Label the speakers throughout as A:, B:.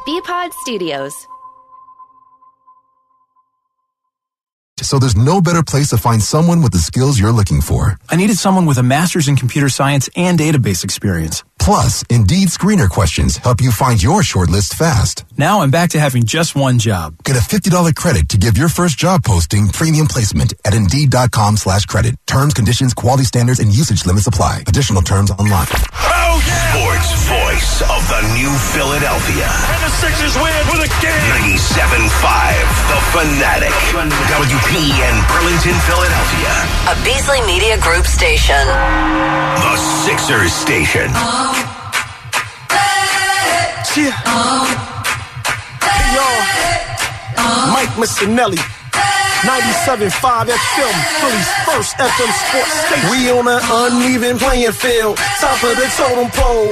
A: BPod Studios.
B: So there's no better place to find someone with the skills you're looking for.
C: I needed someone with a master's in computer science and database experience.
B: Plus, Indeed screener questions help you find your shortlist fast.
C: Now I'm back to having just one job.
B: Get a $50 credit to give your first job posting premium placement at Indeed.com/credit. Terms, conditions, quality standards, and usage limits apply. Additional terms online.
D: Oh, yeah! Sports voice of the new Philadelphia.
E: And the Sixers win with a game.
D: 97.5, The Fanatic. WPEN Burlington, Philadelphia.
F: A Beasley Media Group station.
D: The Sixers station.
E: Hey, y'all. Mike Missinelli. 97.5 FM, Philly's first FM sports station. We on an uneven playing field, top of the totem pole.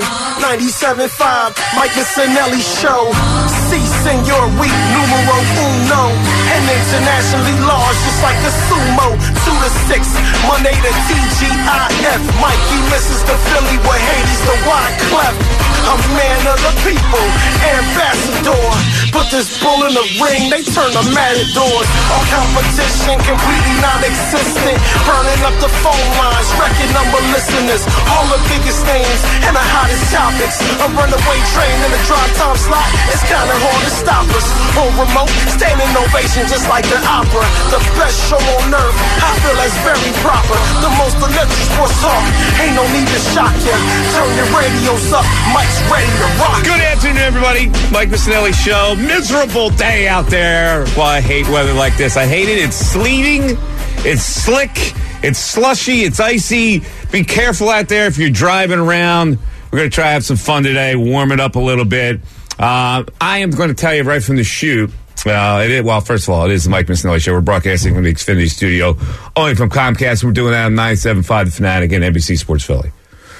E: 97.5, Mike Missinelli show. Si, senor, we numero uno. And internationally large, just like a sumo. 2 to 6, Monday to TGIF. Mikey misses the Philly with Hades, the Wyclef. A man of the people, ambassador. Put this bull in the ring, they turn the matadors. All competition completely non-existent. Burning up the phone lines, record number listeners. All the biggest names and the hottest topics. A runaway train in the drive time slot. It's kinda hard to stop us. On remote, standing ovation just like the opera. The best show on earth, I feel that's very proper. The most electric sports talk, ain't no need to shock ya. Turn your radios up, Mike's ready to rock.
G: Good afternoon, everybody. Mike Missinelli Show. Miserable day out there. Well, I hate weather like this. I hate it. It's sleeting. It's slick. It's slushy. It's icy. Be careful out there if you're driving around. We're going to try to have some fun today, warm it up a little bit. I am going to tell you right from the shoot. First of all, it is the Mike Missinelli Show. We're broadcasting from the Xfinity studio, only from Comcast. We're doing that on 97.5 The Fanatic and NBC Sports Philly.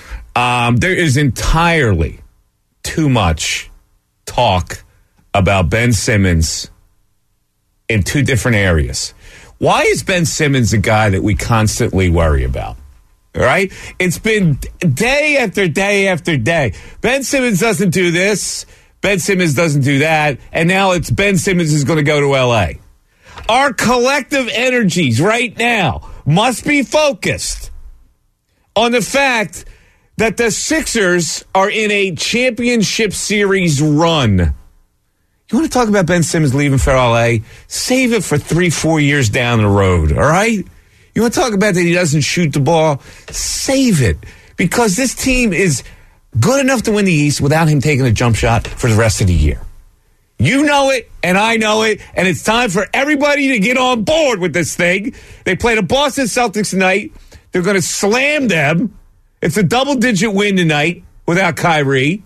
G: There is entirely too much talk about Ben Simmons in two different areas. Why is Ben Simmons a guy that we constantly worry about? All right? It's been day after day after day. Ben Simmons doesn't do this. Ben Simmons doesn't do that. And now it's Ben Simmons is going to go to L.A. Our collective energies right now must be focused on the fact that the Sixers are in a championship series run. You want to talk about Ben Simmons leaving for L.A.? Save it for 3-4 years down the road, all right? You want to talk about that he doesn't shoot the ball? Save it. Because this team is good enough to win the East without him taking a jump shot for the rest of the year. You know it, and I know it, and it's time for everybody to get on board with this thing. They play the Boston Celtics tonight. They're going to slam them. It's a double-digit win tonight without Kyrie.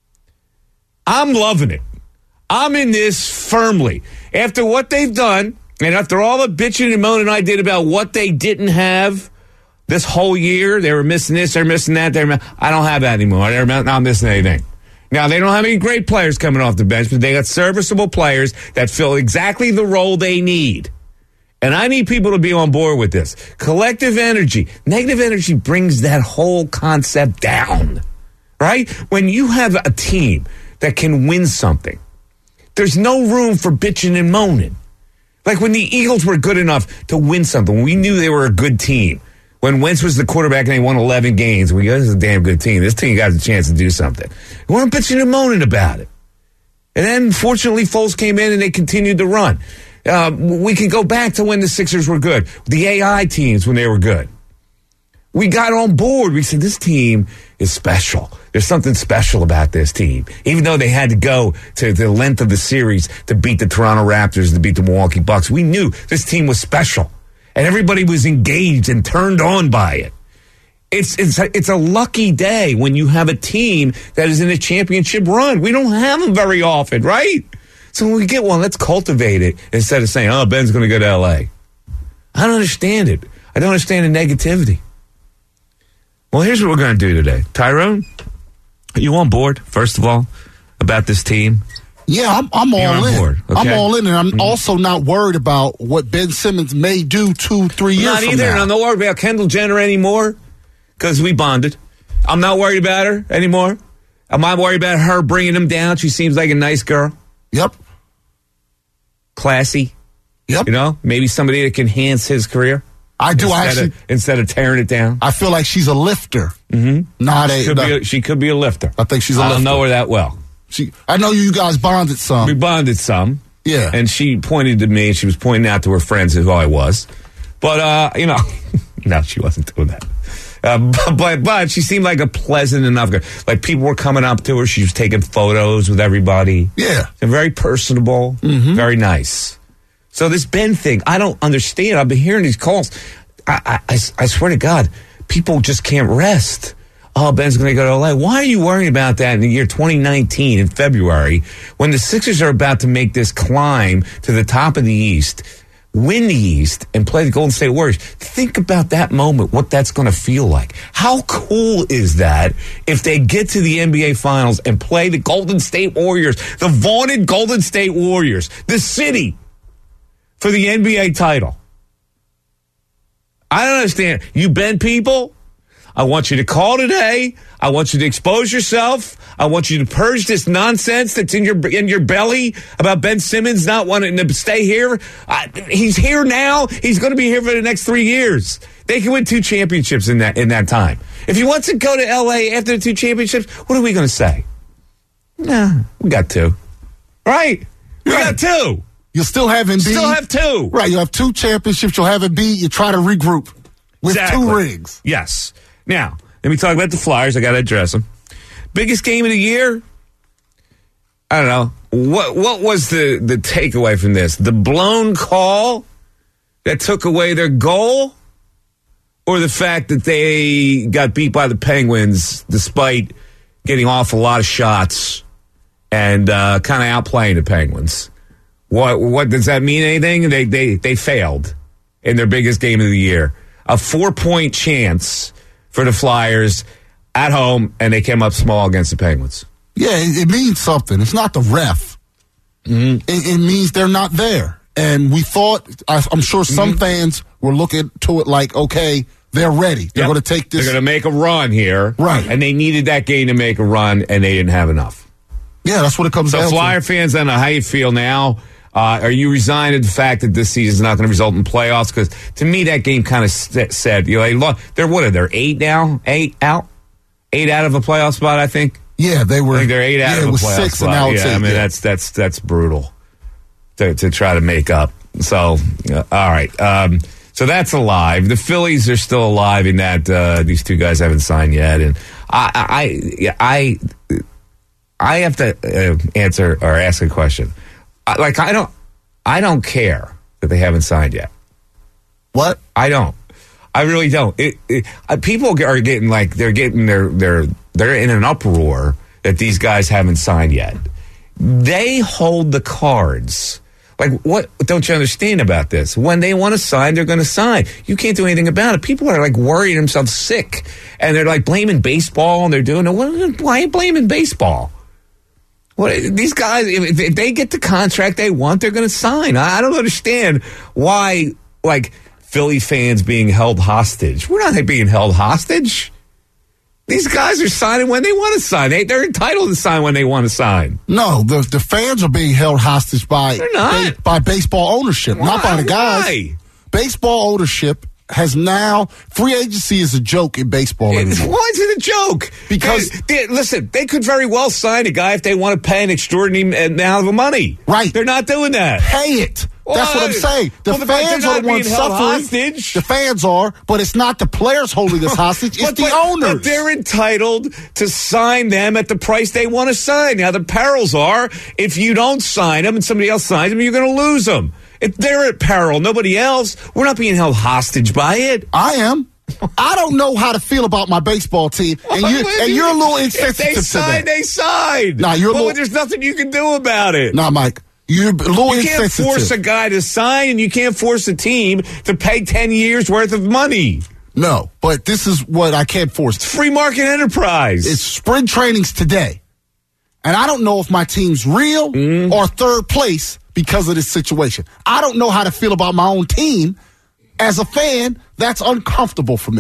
G: I'm loving it. I'm in this firmly. After what they've done, and after all the bitching and moaning I did about what they didn't have this whole year, they were missing this, they're missing that. I don't have that anymore. They're not missing anything. Now, they don't have any great players coming off the bench, but they got serviceable players that fill exactly the role they need. And I need people to be on board with this. Collective energy. Negative energy brings that whole concept down, right? When you have a team that can win something, there's no room for bitching and moaning. Like when the Eagles were good enough to win something, we knew they were a good team. When Wentz was the quarterback and they won 11 games, we go, this is a damn good team. This team got a chance to do something. We weren't bitching and moaning about it. And then, fortunately, Foles came in and they continued to run. We can go back to when the Sixers were good. The AI teams when they were good. We got on board. We said, this team is special. There's something special about this team. Even though they had to go to the length of the series to beat the Toronto Raptors, to beat the Milwaukee Bucks, we knew this team was special. And everybody was engaged and turned on by it. It's a lucky day when you have a team that is in a championship run. We don't have them very often, right? So when we get one, let's cultivate it instead of saying, oh, Ben's going to go to L.A. I don't understand it. I don't understand the negativity. Well, here's what we're going to do today. Tyrone, are you on board, first of all, about this team?
H: Yeah, I'm all in.
G: Board, okay?
H: I'm all in, and I'm also not worried about what Ben Simmons may do 2-3 years
G: not
H: from
G: either,
H: now.
G: and I'm not worried about Kendall Jenner anymore because we bonded. I'm not worried about her anymore. Am I worried about her bringing him down? She seems like a nice girl.
H: Yep.
G: Classy.
H: Yep.
G: You know, maybe somebody that can enhance his career.
H: I do
G: instead of tearing it down.
H: I feel like she's a lifter.
G: Mm-hmm. She could be a lifter.
H: I think she's a lifter.
G: I don't know her that well.
H: I know you guys bonded some.
G: We bonded some.
H: Yeah.
G: And she pointed to me, and she was pointing out to her friends who I was. But, no, she wasn't doing that. But she seemed like a pleasant enough girl. Like, people were coming up to her. She was taking photos with everybody.
H: Yeah.
G: And very personable. Mm-hmm. Very nice. So this Ben thing, I don't understand. I've been hearing these calls. I swear to God, people just can't rest. Oh, Ben's going to go to LA. Why are you worrying about that in the year 2019 in February when the Sixers are about to make this climb to the top of the East, win the East, and play the Golden State Warriors? Think about that moment, what that's going to feel like. How cool is that if they get to the NBA Finals and play the Golden State Warriors, the vaunted Golden State Warriors, the city, for the NBA title? I don't understand. You Ben people, I want you to call today. I want you to expose yourself. I want you to purge this nonsense that's in your belly about Ben Simmons not wanting to stay here. He's here now. He's going to be here for the next 3 years. They can win 2 championships in that time. If he wants to go to LA after the 2 championships, what are we going to say? Nah, we got 2. Right? We got 2.
H: You'll still have Embiid.
G: Still have 2.
H: Right, you have 2 championships. You'll have Embiid. You try to regroup with 2 rings.
G: Yes. Now, let me talk about the Flyers. I got to address them. Biggest game of the year? I don't know. What was the takeaway from this? The blown call that took away their goal? Or the fact that they got beat by the Penguins despite getting off a lot of shots and kind of outplaying the Penguins? What does that mean? Anything? They failed in their biggest game of the year. A 4-point chance for the Flyers at home, and they came up small against the Penguins.
H: Yeah, it means something. It's not the ref. Mm-hmm. It means they're not there. And we thought, I'm sure some fans were looking to it like, okay, they're ready. They're going to take this.
G: They're going to make a run here.
H: Right.
G: And they needed that game to make a run, and they didn't have enough.
H: Yeah, that's what it comes down to.
G: So, Flyer fans, I don't know how you feel now. Are you resigned to the fact that this season is not going to result in playoffs? Because to me, that game kind of said, they're 8 now? 8 out? 8 out of a playoff spot, I think.
H: Yeah, they were.
G: I think they're 8 out of a playoff
H: 6
G: spot.
H: And now it's 8.
G: I mean, that's brutal to try to make up. So, all right. So that's alive. The Phillies are still alive in that these 2 guys haven't signed yet, and I have to answer or ask a question. I don't care that they haven't signed yet.
H: What?
G: I don't. I really don't. People are getting they're in an uproar that these guys haven't signed yet. They hold the cards. Like, what don't you understand about this? When they want to sign, they're going to sign. You can't do anything about it. People are worrying themselves sick, and they're blaming baseball, and they're doing it. Why are you blaming baseball? These guys, if they get the contract they want, they're going to sign. I don't understand why, Philly fans being held hostage. We're not being held hostage. These guys are signing when they want to sign. They're entitled to sign when they want to sign.
H: No, the fans are being held hostage by baseball ownership, not by the guys.
G: Why?
H: Baseball ownership has now, free agency is a joke in baseball anymore.
G: Why is it a joke?
H: Because
G: listen, they could very well sign a guy if they want to pay an extraordinary amount of money.
H: Right.
G: They're not doing that.
H: Pay it. That's what I'm saying. The fans are the ones suffering.
G: Hostage.
H: The fans are, but it's not the players holding us hostage. It's the owners.
G: But they're entitled to sign them at the price they want to sign. Now, the perils are, if you don't sign them and somebody else signs them, you're going to lose them. If they're at peril, nobody else. We're not being held hostage by it.
H: I am. I don't know how to feel about my baseball team, and you're a little insensitive to that.
G: They signed.
H: Nah,
G: there's nothing you can do about it.
H: Nah, Mike. You're a little insensitive.
G: You can't force a guy to sign, and you can't force a team to pay 10 years worth of money.
H: No, but this is what I can't force.
G: It's free market enterprise.
H: It's spring trainings today. And I don't know if my team's real or third place because of this situation. I don't know how to feel about my own team. As a fan, that's uncomfortable for me.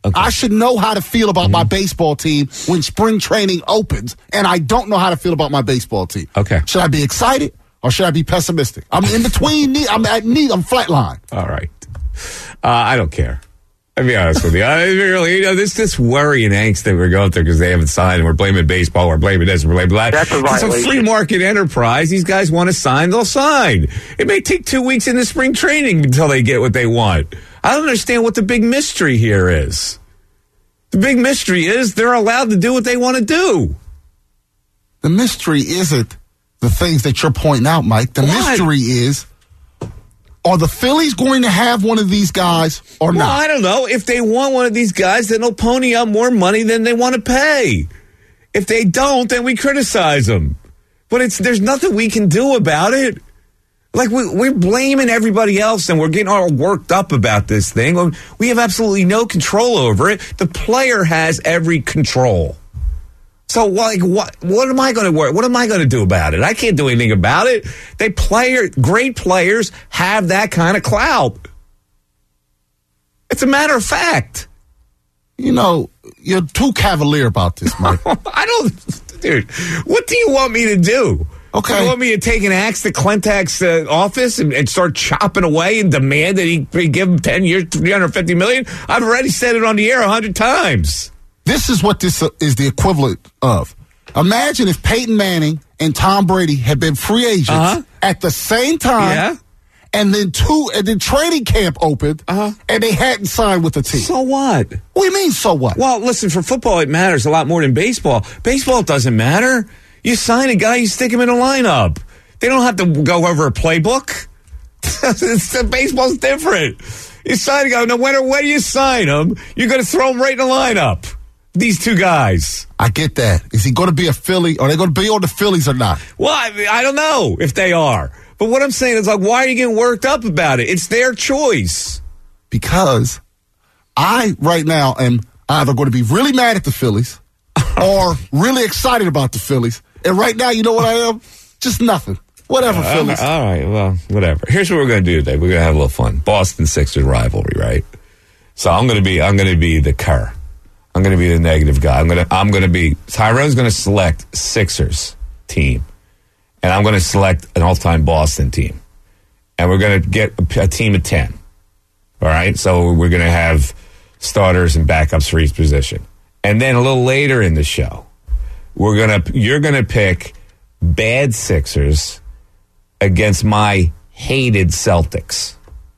G: Okay.
H: I should know how to feel about my baseball team when spring training opens, and I don't know how to feel about my baseball team.
G: Okay.
H: Should I be excited or should I be pessimistic? I'm in between. I'm flatline.
G: All right. I don't care. I'll be honest with you. This worry and angst that we're going through because they haven't signed, and we're blaming baseball, we're blaming this, we're blaming that.
A: That's a violation.
G: It's a free market enterprise. These guys want to sign, they'll sign. It may take 2 weeks into spring training until they get what they want. I don't understand what the big mystery here is. The big mystery is they're allowed to do what they want to do.
H: The mystery isn't the things that you're pointing out, Mike. The mystery is, are the Phillies going to have one of these guys or not?
G: I don't know. If they want one of these guys, then they'll pony up more money than they want to pay. If they don't, then we criticize them. But there's nothing we can do about it. Like, we're blaming everybody else, and we're getting all worked up about this thing. We have absolutely no control over it. The player has every control. So, what am I going to work? What am I going to do about it? I can't do anything about it. Great players have that kind of clout. It's a matter of fact.
H: You know, you're too cavalier about this, Mike.
G: Dude, what do you want me to do?
H: Okay.
G: You want me to take an axe to Klentak's office and start chopping away and demand that he give him 10 years, $350 million? I've already said it on the air 100 times.
H: This is what this is the equivalent of. Imagine if Peyton Manning and Tom Brady had been free agents at the same time, and then training camp opened, and they hadn't signed with the team.
G: So what?
H: What do you mean, so what?
G: Well, listen, for football, it matters a lot more than baseball. Baseball doesn't matter. You sign a guy, you stick him in a lineup. They don't have to go over a playbook. Baseball's different. You sign a guy, no matter when you sign him, you're going to throw him right in the lineup. These two guys.
H: I get that. Is he going to be a Philly? Are they going to be on the Phillies or not?
G: Well, I don't know if they are. But what I'm saying is, like, why are you getting worked up about it? It's their choice.
H: Because I, right now, am either going to be really mad at the Phillies or really excited about the Phillies. And right now, you know what I am? Just nothing. Whatever, Phillies.
G: All right, well, whatever. Here's what we're going to do today. We're going to have a little fun. Boston Sixers rivalry, right? So I'm going to be the cur. I'm going to be the negative guy. Tyrone's going to select Sixers team, and I'm going to select an all-time Boston team, and we're going to get a team of 10. All right, so we're going to have starters and backups for each position, and then a little later in the show, you're going to pick bad Sixers against my hated Celtics,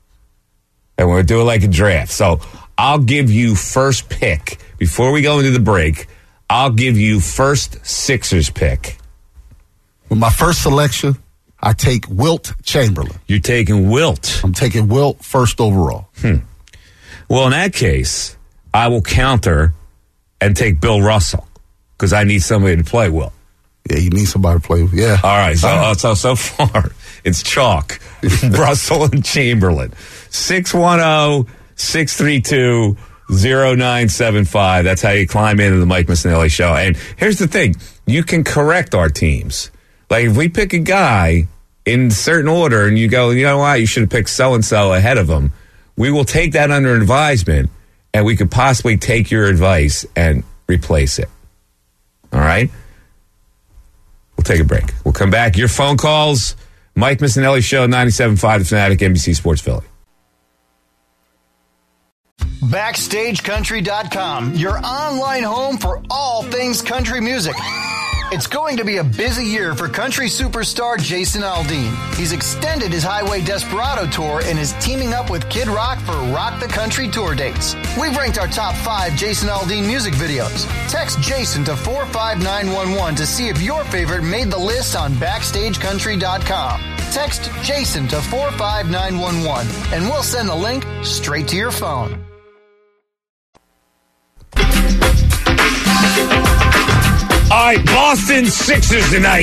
G: and we're going to do it like a draft. So I'll give you first pick. Before we go into the break, I'll give you first Sixers pick.
H: With my first selection, I take Wilt Chamberlain.
G: You're taking Wilt.
H: I'm taking Wilt first overall.
G: Well, in that case, I will counter and take Bill Russell because I need somebody to play Wilt.
H: Yeah, you need somebody to play with. Yeah.
G: All right. So far, it's chalk. Russell and Chamberlain. 610-632-0975. That's how you climb into the Mike Missanelli Show. And here's the thing. You can correct our teams. Like, if we pick a guy in certain order and you go, you know what, you should have picked so-and-so ahead of him, we will take that under advisement and we could possibly take your advice and replace it. All right? We'll take a break. We'll come back. Your phone calls, Mike Missanelli Show, 97.5 The Fanatic, NBC Sports Philly.
I: BackstageCountry.com, your online home for all things country music. It's going to be a busy year for country superstar Jason Aldean. He's extended his Highway Desperado tour and is teaming up with Kid Rock for Rock the Country tour dates. We've ranked our top 5 Jason Aldean music videos. Text Jason to 45911 to see if your favorite made the list on BackstageCountry.com. Text Jason to 45911 and we'll send the link straight to your phone.
G: All right, Boston Sixers tonight.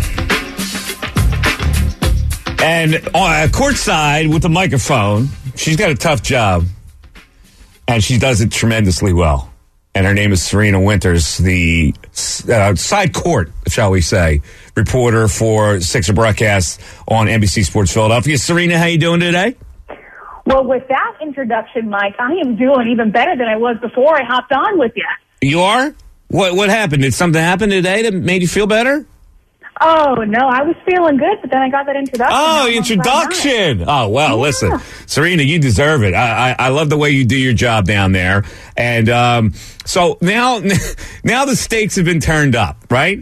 G: And courtside with the microphone, she's got a tough job, and she does it tremendously well. And her name is Serena Winters, the side court, shall we say, reporter for Sixer broadcast on NBC Sports Philadelphia. Serena, how you doing today?
A: Well, with that introduction, Mike, I am doing even better than I was before I hopped on with you.
G: You are? What happened? Did something happen today that made you feel better?
A: Oh, no, I was feeling good, but then I got that introduction.
G: Oh, introduction. Oh, well, Listen, Serena, you deserve it. I love the way you do your job down there. And so now the stakes have been turned up, right?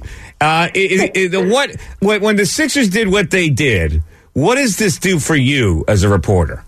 G: When the Sixers did what they did, what does this do for you as a reporter?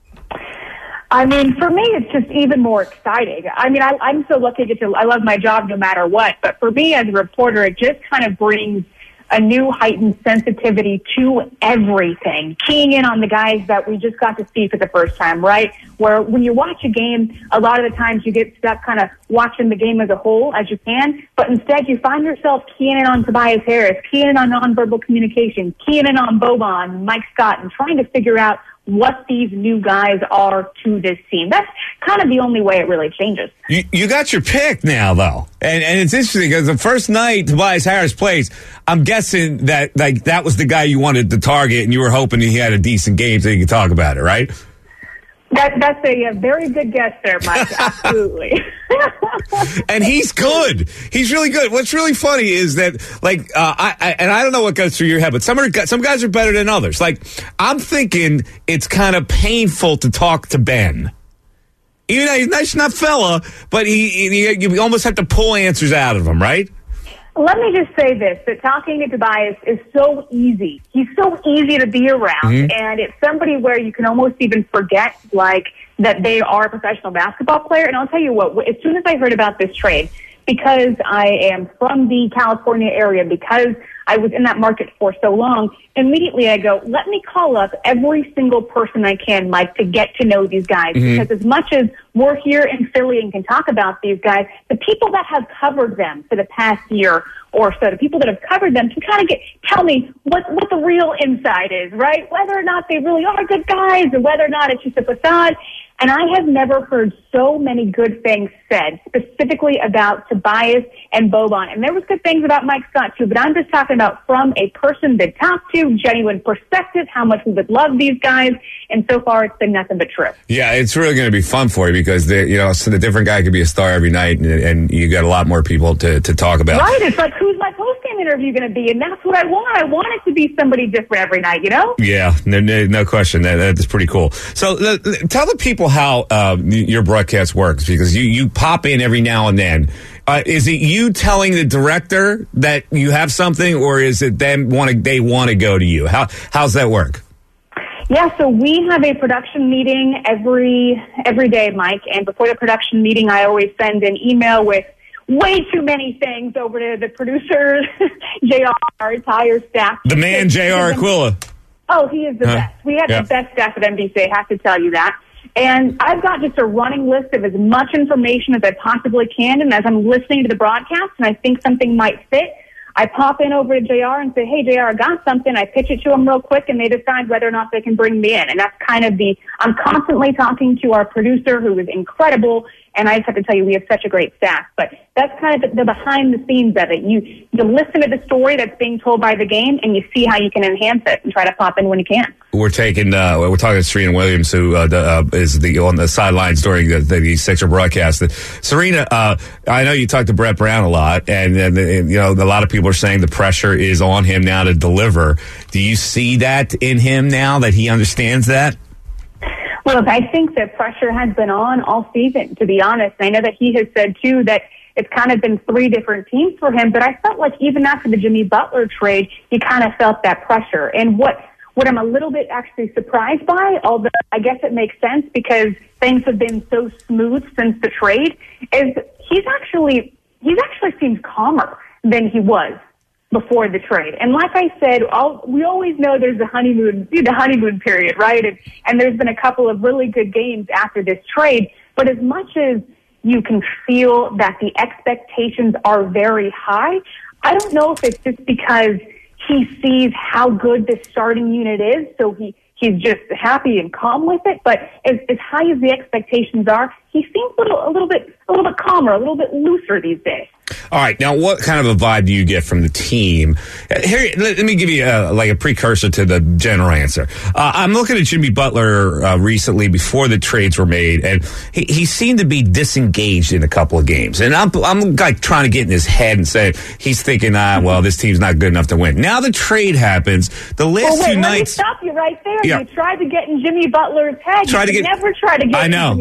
A: I mean, for me, it's just even more exciting. I mean, I'm so lucky I love my job no matter what. But for me as a reporter, it just kind of brings a new heightened sensitivity to everything, keying in on the guys that we just got to see for the first time, right? Where when you watch a game, a lot of the times you get stuck kind of watching the game as a whole as you can, but instead you find yourself keying in on Tobias Harris, keying in on nonverbal communication, keying in on Boban, Mike Scott, and trying to figure out what these new guys are to this team. That's kind of the only way it really changes.
G: You got your pick now, though. And it's interesting because the first night Tobias Harris plays, I'm guessing that that was the guy you wanted to target and you were hoping he had a decent game so you could talk about it, right?
A: That's a very good guess there, Mike. Absolutely.
G: And he's good. He's really good. What's really funny is that, I don't know what goes through your head, but some guys are better than others. Like, I'm thinking it's kind of painful to talk to Ben. Even though he's a nice enough fella, but you almost have to pull answers out of him, right?
A: Let me just say this, that talking to Tobias is so easy. He's so easy to be around, and it's somebody where you can almost even forget, that they are a professional basketball player. And I'll tell you what, as soon as I heard about this trade, because I am from the California area, because I was in that market for so long, immediately I go, let me call up every single person I can, Mike, to get to know these guys. Because as much as we're here in Philly and can talk about these guys, the people that have covered them for the past year or so, the people that have covered them can kind of tell me what the real inside is, right? Whether or not they really are good guys or whether or not it's just a facade. And I have never heard so many good things said, specifically about Tobias and Boban. And there was good things about Mike Scott, too, but I'm just talking about from a person to talk to, genuine perspective, how much we would love these guys. And so far, it's been nothing but true. Yeah, it's really going to be fun for you because, so the different guy could be a star every night, and you got a lot more people to talk about. Right, it's like, who's my post-game interview going to be? And that's what I want. I want it to be somebody different every night, you know? Yeah, no question. That's pretty cool. So tell the people how your broadcast works, because you pop in every now and then. Is it you telling the director that you have something, or is it they want to go to you? How's that work? Yeah, so we have a production meeting every day, Mike, and before the production meeting, I always send an email with way too many things over to the producer, JR, our entire staff. The man, JR Aquila. Oh, he is the best. We have the best staff at NBC, I have to tell you that. And I've got just a running list of as much information as I possibly can, and as I'm listening to the broadcast and I think something might fit, I pop in over to JR and say, hey, JR, I got something. I pitch it to them real quick, and they decide whether or not they can bring me in. And that's kind of I'm constantly talking to our producer, who is incredible, and I just have to tell you, we have such a great staff. But that's kind of the behind the scenes of it. You listen to the story that's being told by the game, and you see how you can enhance it and try to pop in when you can. We're talking to Serena Williams, who is on the sidelines during the Sixer broadcast. Serena, I know you talk to Brett Brown a lot, and a lot of people are saying the pressure is on him now to deliver. Do you see that in him now, that he understands that? Look, I think that pressure has been on all season, to be honest. I know that he has said, too, that it's kind of been three different teams for him, but I felt like even after the Jimmy Butler trade, he kind of felt that pressure. And what I'm a little bit actually surprised by, although I guess it makes sense because things have been so smooth since the trade, is he's actually seems calmer than he was before the trade. And like I said, we always know there's the honeymoon period, right? And there's been a couple of really good games after this trade, but as much as you can feel that the expectations are very high, I don't know if it's just because he sees how good this starting unit is, so he's just happy and calm with it. But as high as the expectations are, he seems a little bit calmer, a little bit looser these days.
G: All right, now what kind of a vibe do you get from the team? Here, let me give you a precursor to the general answer. I'm looking at Jimmy Butler recently before the trades were made, and he seemed to be disengaged in a couple of games. And I'm like trying to get in his head and say he's thinking, well, this team's not good enough to win. Now the trade happens. The last 2 nights.
A: Let me stop you right there.
G: Yeah.
A: You tried to get in Jimmy Butler's head. Never try to get.
G: I know.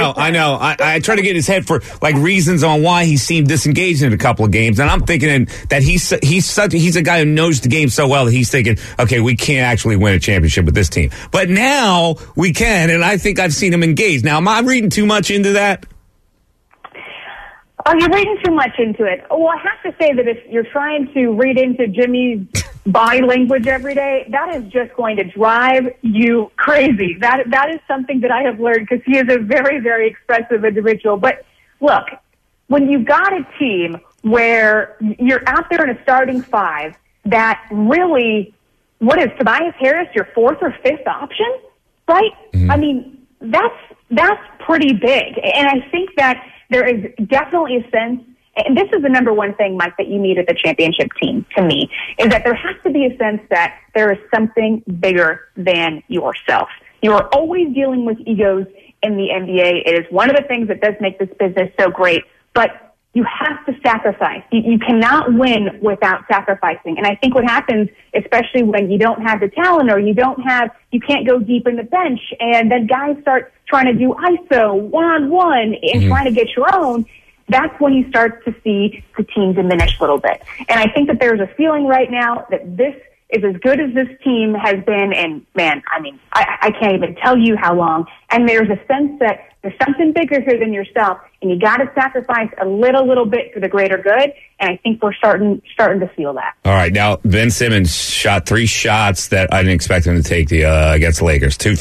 G: I try to get in his head for like reasons on why he seemed disengaged in a couple of games, and I'm thinking that he's a guy who knows the game so well that he's thinking, okay, we can't actually win a championship with this team, but now we can, and I think I've seen him engaged. Now, am I reading too much into that?
A: Oh, you're reading too much into it. Well, I have to say that if you're trying to read into Jimmy's body language every day, that is just going to drive you crazy. That is something that I have learned because he is a very, very expressive individual. But look, when you've got a team where you're out there in a starting five that really, what is Tobias Harris your fourth or fifth option, right? Mm-hmm. I mean, that's pretty big. And I think that there is definitely a sense, and this is the number one thing, Mike, that you need at the championship team, to me, is that there has to be a sense that there is something bigger than yourself. You are always dealing with egos in the NBA. It is one of the things that does make this business so great, but you have to sacrifice. You cannot win without sacrificing. And I think what happens, especially when you don't have the talent or you can't go deep in the bench, and then guys start trying to do ISO, one-on-one, and trying to get your own, that's when you start to see the team diminish a little bit. And I think that there's a feeling right now that this is as good as this team has been, and man, I mean, I can't even tell you how long. And there's a sense that there's something bigger here than yourself, and you got to sacrifice a little bit for the greater good. And I think we're starting to feel that. All
G: right, now Ben Simmons shot 3 shots that I didn't expect him to take against the Lakers. Two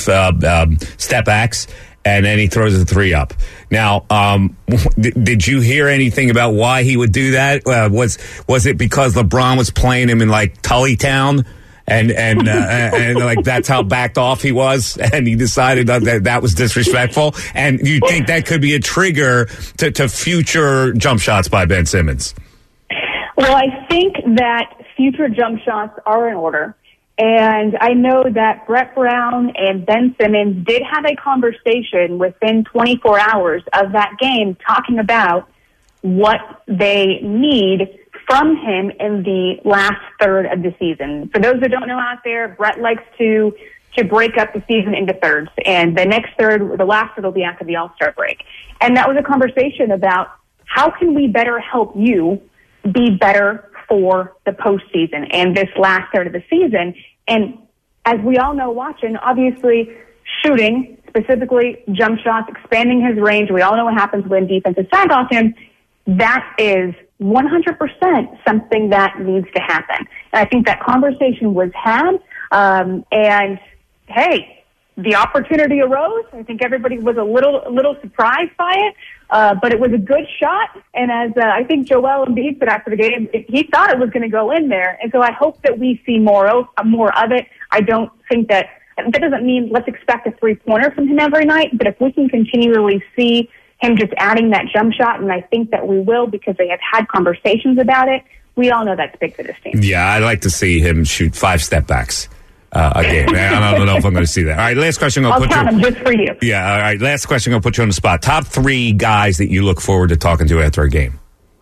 G: step backs, and then he throws a 3 up. Now, did you hear anything about why he would do that? Was it because LeBron was playing him in like Tullytown? And like that's how backed off he was, and he decided that was disrespectful. And you think that could be a trigger to future jump shots by Ben Simmons?
A: Well, I think that future jump shots are in order. And I know that Brett Brown and Ben Simmons did have a conversation within 24 hours of that game talking about what they need from him in the last third of the season. For those that don't know out there, Brett likes to break up the season into thirds. And the next third, the last third will be after the All-Star break. And that was a conversation about how can we better help you be better for the postseason and this last third of the season. And as we all know watching, obviously shooting, specifically jump shots, expanding his range, we all know what happens when defenses sag off him. That is 100% something that needs to happen. And I think that conversation was had. And hey, the opportunity arose. I think everybody was a little surprised by it. But it was a good shot. And as I think Joel Embiid said after the game, he thought it was going to go in there. And so I hope that we see more of it. I don't think that doesn't mean let's expect a 3-pointer from him every night. But if we can continually see him just adding that jump shot, and I think that we will because they have had conversations about it, we all know that's big for this team.
G: Yeah, I'd like to see him shoot 5 step backs a game. I don't know if I'm going to see that. All right, last question.
A: I'll count them just for you.
G: Yeah, all right, last question. I'll put you on the spot. Top 3 guys that you look forward to talking to after a game.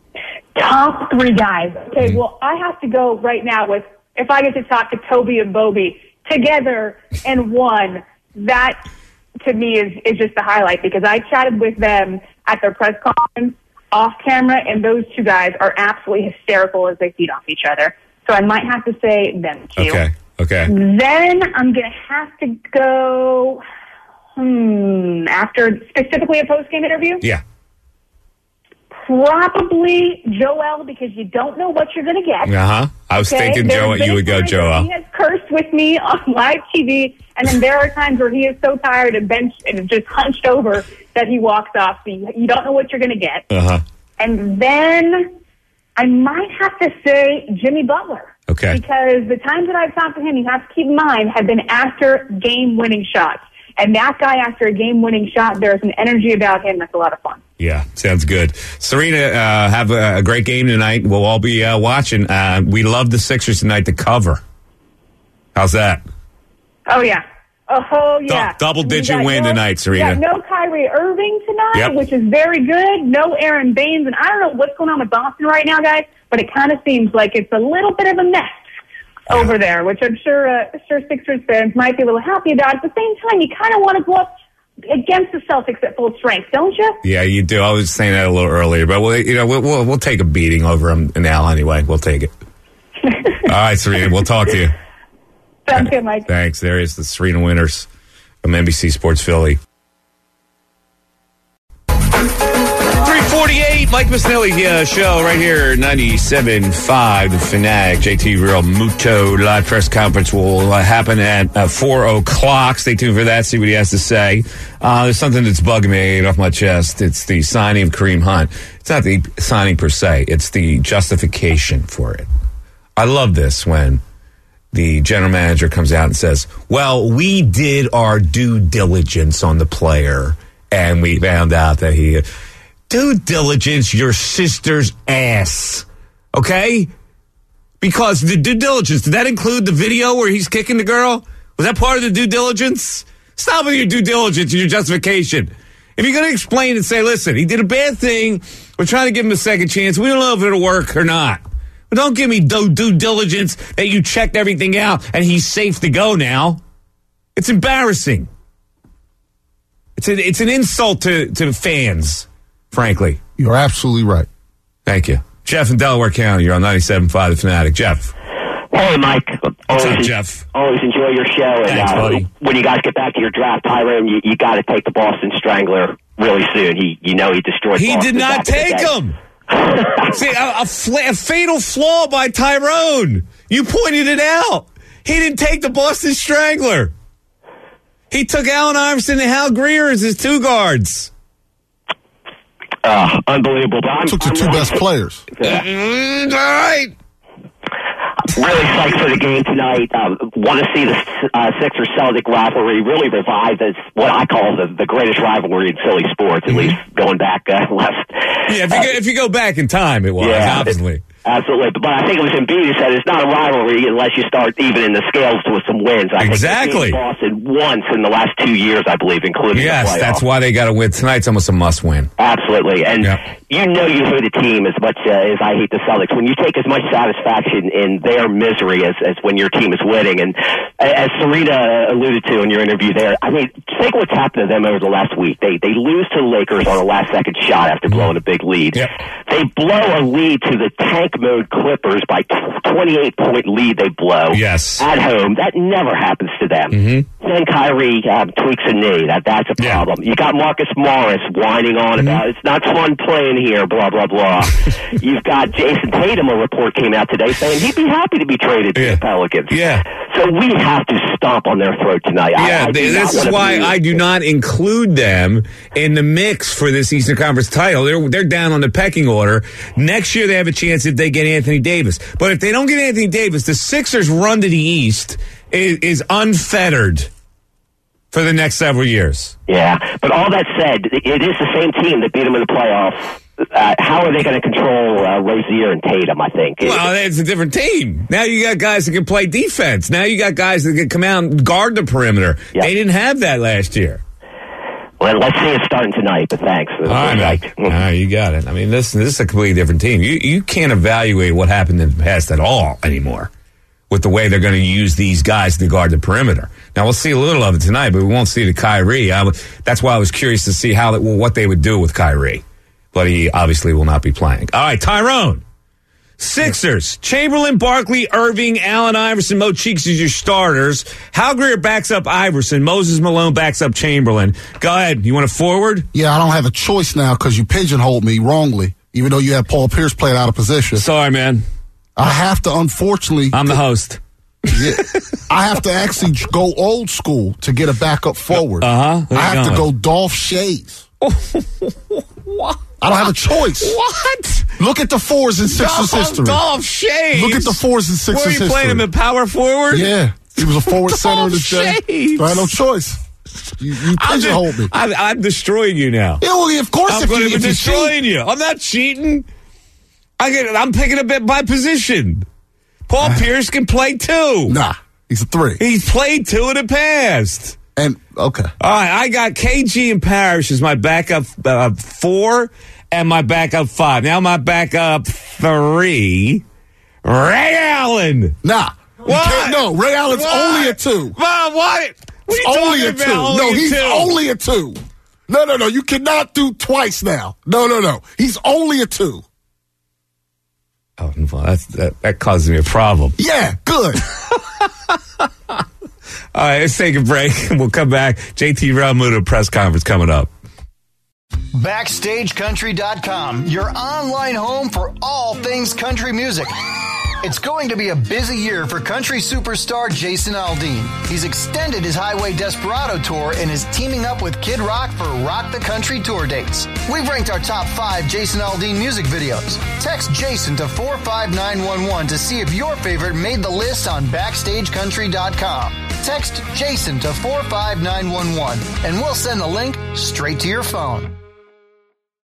A: Top 3 guys. Okay, well, I have to go right now with, if I get to talk to Toby and Bobby together in one, that to me is just the highlight because I chatted with them at their press conference off camera, and those 2 guys are absolutely hysterical as they feed off each other. So I might have to say them too.
G: Okay.
A: Then I'm going to have to go after specifically a post-game interview.
G: Yeah.
A: Probably Joel, because you don't know what you're going to get.
G: I was thinking you would go Joel.
A: He has cursed with me on live TV, and then there are times where he is so tired and just hunched over that he walks off. So you don't know what you're going to get. And then I might have to say Jimmy Butler.
G: Okay.
A: Because the times that I've talked to him, you have to keep in mind, have been after game-winning shots. And that guy, after a game-winning shot, there's an energy about him that's a lot of fun.
G: Yeah, sounds good. Serena, have a great game tonight. We'll all be watching. We love the Sixers tonight to cover. How's that?
A: Oh, yeah. Oh, yeah.
G: Double-digit win tonight, Serena.
A: No Kyrie Irving tonight, which is very good. No Aaron Baines. And I don't know what's going on with Boston right now, guys, but it kind of seems like it's a little bit of a mess over there, which I'm sure Sixers fans might be a little happy about. At the same time, you kind of want to go up against the Celtics at full strength, don't you?
G: Yeah, you do. I was saying that a little earlier, but we'll take a beating over them now anyway. We'll take it. All right, Serena, we'll talk to you.
A: Sounds good, Mike.
G: Thanks. There is the Serena Winters from NBC Sports Philly. 348, Mike Missinelli show right here, 97.5, The Fanatic. JT Real Muto live press conference will happen at 4 o'clock. Stay tuned for that, see what he has to say. There's something that's bugging me off my chest. It's the signing of Kareem Hunt. It's not the signing per se. It's the justification for it. I love this when the general manager comes out and says, well, we did our due diligence on the player, and we found out that he... Due diligence your sister's ass, okay? Because the due diligence, did that include the video where he's kicking the girl? Was that part of the due diligence? Stop with your due diligence and your justification. If you're going to explain and say, listen, he did a bad thing, we're trying to give him a second chance, we don't know if it'll work or not. But don't give me due diligence that you checked everything out and he's safe to go now. It's embarrassing. It's an insult to fans. Frankly.
H: You're absolutely right.
G: Thank you. Jeff in Delaware County, you're on 97.5 The Fanatic. Jeff.
J: Hey, Mike.
G: What's up, Jeff?
J: Always enjoy your show.
G: Thanks, buddy.
J: When you guys get back to your draft, Tyrone, you got to take the Boston Strangler really soon. He destroyed
G: He
J: Boston
G: did not take him. See, a fatal flaw by Tyrone. You pointed it out. He didn't take the Boston Strangler. He took Allen Iverson and Hal Greer as his two guards.
J: Unbelievable.
H: Took the two best players.
J: Yeah.
G: All right.
J: Really psyched for the game tonight. Want to see the Sixers-Celtic rivalry really revived as what I call the greatest rivalry in Philly sports, at least going back last.
G: Yeah, if you go back in time, it was, obviously.
J: Absolutely. But I think it was Embiid who said it's not a rivalry unless you start even in the scales with some wins. I
G: exactly.
J: think Boston once in the last 2 years, I believe, including the playoffs. That's
G: why they got to win. Tonight's almost a must-win.
J: Absolutely. And you know you hate a team as much as I hate the Celtics. When you take as much satisfaction in their misery as when your team is winning. And as Serena alluded to in your interview there, I mean, think what's happened to them over the last week. They lose to the Lakers on a last-second shot after blowing a big lead. Yep. They blow a lead to the tank mode Clippers by 28-point lead they blow at home. That never happens to them. Then Kyrie tweaks a knee. That's a problem. You got Marcus Morris whining on about it's not fun playing here, blah, blah, blah. You've got Jason Tatum, a report came out today saying he'd be happy to be traded to the Pelicans. So we have to stomp on their throat tonight.
G: This is why I do not include them in the mix for this Eastern Conference title. They're down on the pecking order. Next year they have a chance if they get Anthony Davis. But if they don't get Anthony Davis, the Sixers' run to the East is unfettered for the next several years.
J: Yeah, but all that said, it is the same team that beat them in the playoffs. How are they going to control Rozier and Tatum, I think?
G: Well, it's a different team. Now you got guys that can play defense. Now you got guys that can come out and guard the perimeter. Yep. They didn't have that last year.
J: Well, let's see it starting tonight, but thanks.
G: All right, you got it. I mean, this is a completely different team. You can't evaluate what happened in the past at all anymore with the way they're going to use these guys to guard the perimeter. Now, we'll see a little of it tonight, but we won't see the Kyrie. That's why I was curious to see what they would do with Kyrie. But he obviously will not be playing. All right, Tyrone. Sixers, Chamberlain, Barkley, Irving, Allen Iverson, Mo Cheeks as your starters. Hal Greer backs up Iverson. Moses Malone backs up Chamberlain. Go ahead. You want to forward?
H: Yeah, I don't have a choice now because you pigeonholed me wrongly, even though you had Paul Pierce played out of position.
G: Sorry, man.
H: I have to, unfortunately...
G: I'm the host.
H: Yeah, I have to actually go old school to get a backup forward.
G: I
H: have to go Dolph Schayes.
G: What?
H: I don't have a choice.
G: What?
H: Look at the fours in Sixers history.
G: Dolph Schayes.
H: Look at the fours in Sixers history.
G: Were you playing him at power forward?
H: Yeah. He was a forward center in his day. So I had no choice. You pigeonholed me.
G: I'm destroying you now.
H: Yeah, well, of course.
G: I'm going to be destroying you. I'm not cheating. I'm picking a bit by position. Paul Pierce can play 2.
H: Nah, he's a 3.
G: He's played 2 in the past.
H: And okay.
G: All right, I got KG and Parrish as my backup 4 and my backup 5. Now my backup 3, Ray Allen.
H: Nah.
G: What?
H: No, Ray Allen's only a 2.
G: Mom, what?
H: He's only a 2. No, he's only a 2. No. You cannot do twice now. No. He's only a 2.
G: Oh, well, that causes me a problem.
H: Yeah, good.
G: All right, let's take a break. We'll come back. JT Realmuto press conference coming up.
I: BackstageCountry.com, your online home for all things country music. It's going to be a busy year for country superstar Jason Aldean. He's extended his Highway Desperado tour and is teaming up with Kid Rock for Rock the Country tour dates. We've ranked our top 5 Jason Aldean music videos. Text Jason to 45911 to see if your favorite made the list on BackstageCountry.com. Text Jason to 45911 and we'll send the link straight to your phone.